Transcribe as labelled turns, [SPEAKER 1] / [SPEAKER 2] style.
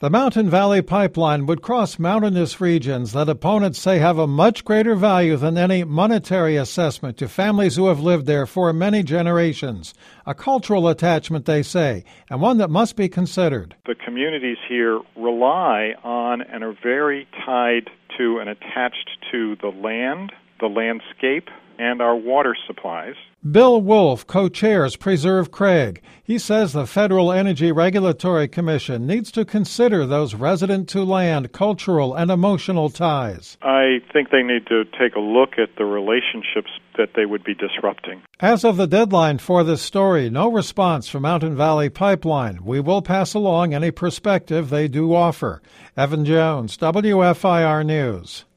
[SPEAKER 1] The Mountain Valley Pipeline would cross mountainous regions that opponents say have a much greater value than any monetary assessment to families who have lived there for many generations. A cultural attachment, they say, and one that must be considered.
[SPEAKER 2] The communities here rely on and are very tied to and attached to the land, the landscape, and our water supplies.
[SPEAKER 1] Bill Wolf co-chairs Preserve Craig. He says the Federal Energy Regulatory Commission needs to consider those resident-to-land cultural and emotional ties.
[SPEAKER 2] I think they need to take a look at the relationships that they would be disrupting.
[SPEAKER 1] As of the deadline for this story, no response from Mountain Valley Pipeline. We will pass along any perspective they do offer. Evan Jones, WFIR News.